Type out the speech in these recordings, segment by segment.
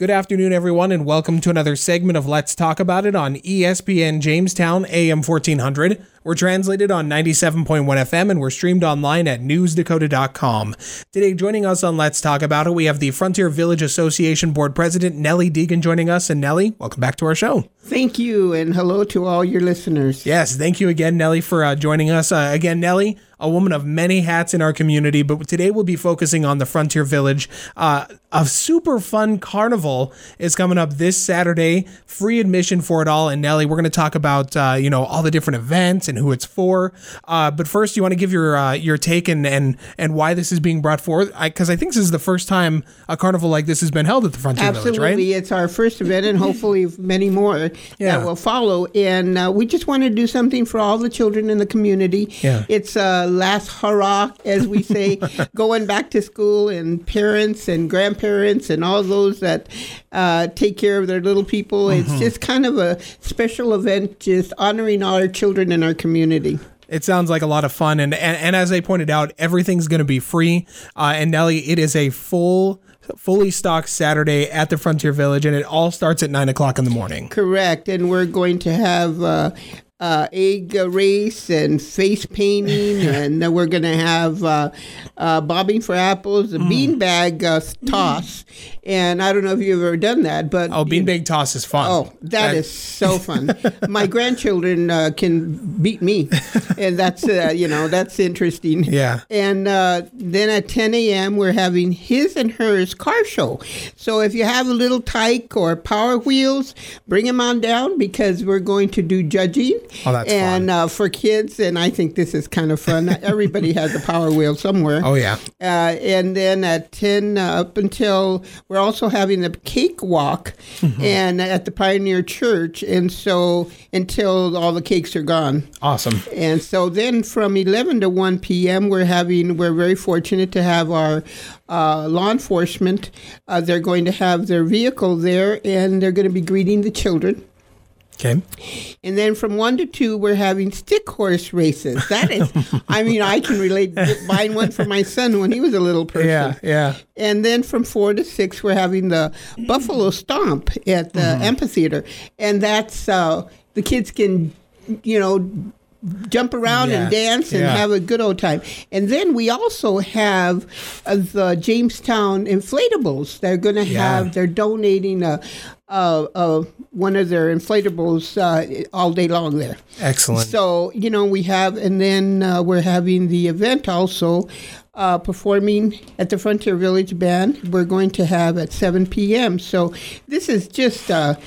Good afternoon, everyone, and welcome to another segment of Let's Talk About It on ESPN Jamestown AM 1400. We're translated on 97.1 FM, and we're streamed online at newsdakota.com. Today, joining us on Let's Talk About It, we have the Frontier Village Association Board President, Nellie Deegan, joining us. And Nellie, welcome back to our show. Thank you, and hello to all your listeners. Yes, thank you again, Nellie, for joining us. Again, Nellie, a woman of many hats in our community, but today we'll be focusing on the Frontier Village. A super fun carnival is coming up this Saturday, free admission for it all. And Nellie, we're going to talk about, all the different events and who it's for. But first, you want to give your take and why this is being brought forth? Because I think this is the first time a carnival like this has been held at the Frontier Village, right? Absolutely. It's our first event, and hopefully many more that will follow. And we just want to do something for all the children in the community. Yeah. It's last hurrah, as we say, going back to school, and parents and grandparents and all those that take care of their little people. Mm-hmm. It's just kind of a special event, just honoring all our children in our community. It sounds like a lot of fun. And as I pointed out, everything's going to be free. And Nellie, it is a fully stocked Saturday at the Frontier Village, and it all starts at 9 o'clock in the morning. Correct. And we're going to have egg race and face painting, and then we're going to have bobbing for apples, a beanbag toss. And I don't know if you've ever done that, but beanbag toss is fun. Oh, that is so fun. My grandchildren can beat me, and that's that's interesting. Yeah. And then at 10 a.m. we're having his and hers car show. So if you have a little tyke or Power Wheels, bring them on down, because we're going to do judging. Oh, that's fun. And for kids, and I think this is kind of fun. Everybody has a Power Wheel somewhere. Oh, yeah. And then at 10 up until, we're also having the cake walk and at the Pioneer Church, and so until all the cakes are gone. Awesome. And so then from 11 to 1 p.m. we're very fortunate to have our law enforcement. They're going to have their vehicle there, and they're going to be greeting the children. Okay. And then from 1 to 2, we're having stick horse races. That is, I can relate buying one for my son when he was a little person. Yeah. And then from 4 to 6, we're having the Buffalo Stomp at the amphitheater. And that's, the kids can, jump around and dance and have a good old time. And then we also have the Jamestown Inflatables. They're going to have, they're donating one of their inflatables all day long there. Excellent. So, we have, and then we're having the event also performing at the Frontier Village Band. We're going to have at 7 p.m. So this is just,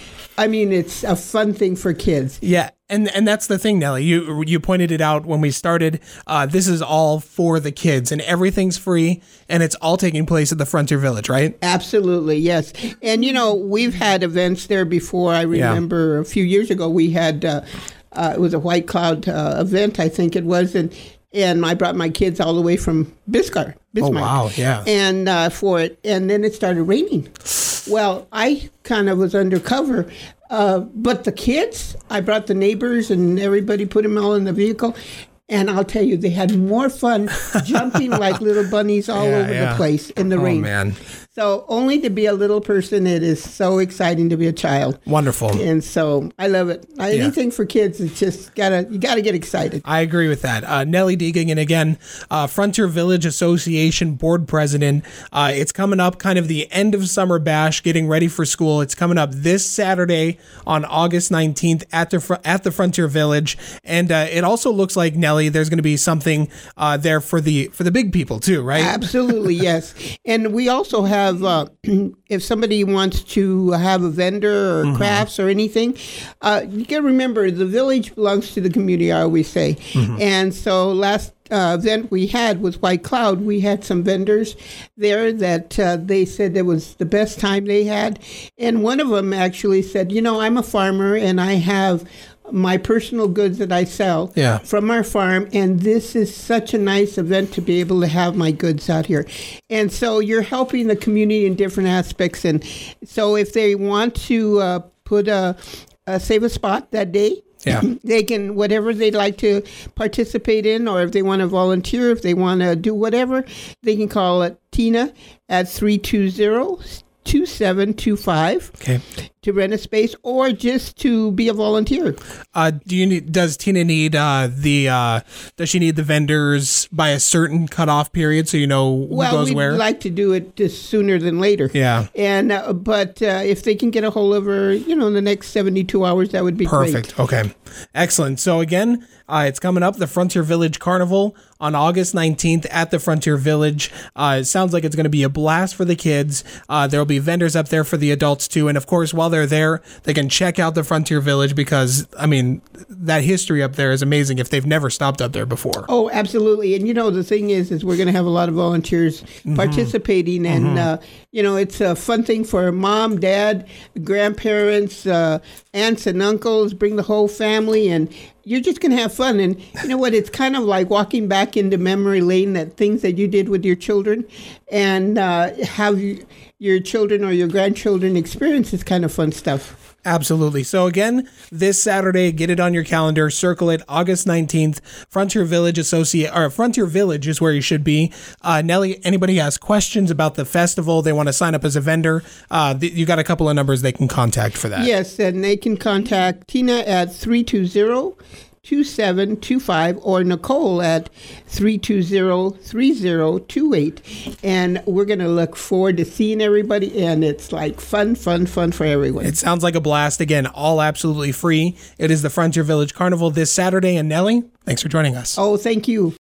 it's a fun thing for kids. Yeah. And that's the thing, Nellie. You pointed it out when we started. This is all for the kids, and everything's free, and it's all taking place at the Frontier Village, right? Absolutely, yes. And, we've had events there before. I remember a few years ago we had, it was a White Cloud event, I think it was, and I brought my kids all the way from Bismarck. Oh, wow, yeah. And for it, and then it started raining. Well, I kind of was undercover. But the kids, I brought the neighbors and everybody, put them all in the vehicle. And I'll tell you, they had more fun jumping like little bunnies all over the place in the rain. Oh, man. So only to be a little person, it is so exciting to be a child. Wonderful. And so I love it. Anything for kids, it's just you gotta get excited. I agree with that. Nellie Deegan, and again, Frontier Village Association Board President. It's coming up kind of the end of summer bash, getting ready for school. It's coming up this Saturday on August 19th at the Frontier Village. And it also looks like, Nellie, there's going to be something there for the big people too, right? Absolutely, yes. And we also have, if somebody wants to have a vendor or crafts or anything, you got to remember the village belongs to the community, I always say. And so last event we had with White Cloud, we had some vendors there that they said it was the best time they had. And one of them actually said, I'm a farmer and I have my personal goods that I sell from our farm, and this is such a nice event to be able to have my goods out here. And so you're helping the community in different aspects. And so if they want to save a spot that day, they can, whatever they'd like to participate in, or if they want to volunteer, if they want to do whatever, they can call it Tina at 320 2725 Okay. to rent a space or just to be a volunteer. Does Tina need does she need the vendors by a certain cutoff period so you know who goes we'd where? like to do it just sooner than later. Yeah. And but if they can get a hold of her, in the next 72 hours, that would be Perfect. great. Okay. Excellent. So again, it's coming up, the Frontier Village Carnival on August 19th at the Frontier Village. It sounds like it's going to be a blast for the kids. There will be vendors up there for the adults too. And of course, while they're there, they can check out the Frontier Village because, I mean, that history up there is amazing if they've never stopped up there before. Oh, absolutely. And the thing is we're going to have a lot of volunteers participating. And, it's a fun thing for mom, dad, grandparents, aunts and uncles, bring the whole family, and you're just going to have fun. And you know what? It's kind of like walking back into memory lane, that things that you did with your children, and have your children or your grandchildren experience this kind of fun stuff. Absolutely. So again, this Saturday, get it on your calendar, circle it, August 19th, Frontier Village Frontier Village is where you should be. Nellie, anybody has questions about the festival, they want to sign up as a vendor, you got a couple of numbers they can contact for that. Yes, and they can contact Tina at 320-2725 or Nicole at 320-3028. And we're going to look forward to seeing everybody, and it's like fun for everyone. It sounds like a blast. Again, all absolutely free. It is the Frontier Village Carnival this Saturday. And Nellie, thanks for joining us. Oh, thank you.